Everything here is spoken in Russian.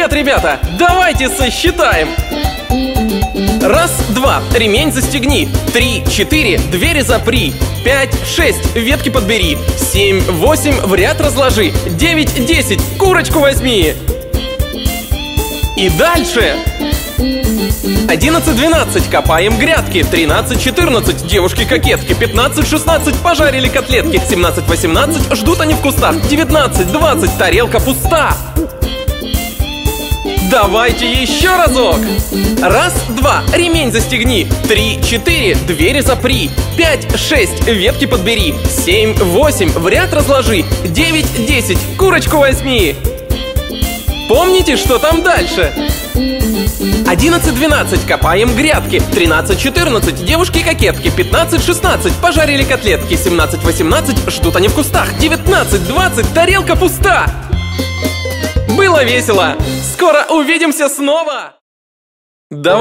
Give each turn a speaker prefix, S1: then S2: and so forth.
S1: Привет, ребята! Давайте сосчитаем. 1, 2, ремень застегни. 3, 4, двери запри. 5, 6, ветки подбери. 7, 8, в ряд разложи. 9, 10, курочку возьми. И дальше. 11, 12, копаем грядки. 13, 14, девушки-кокетки. 15, 16, пожарили котлетки. 17, 18, ждут они в кустах. 19, 20, тарелка пуста. Давайте еще разок. 1, 2, ремень застегни. 3, 4, двери запри. 5, 6, ветки подбери. 7, 8, в ряд разложи. 9, 10, курочку возьми. Помните, что там дальше? 11, 12, копаем грядки. 13, 14, девушки-кокетки. 15, 16, пожарили котлетки. 17, 18, ждут они в кустах. 19, 20, тарелка пуста. Было весело. Скоро увидимся снова. Давай.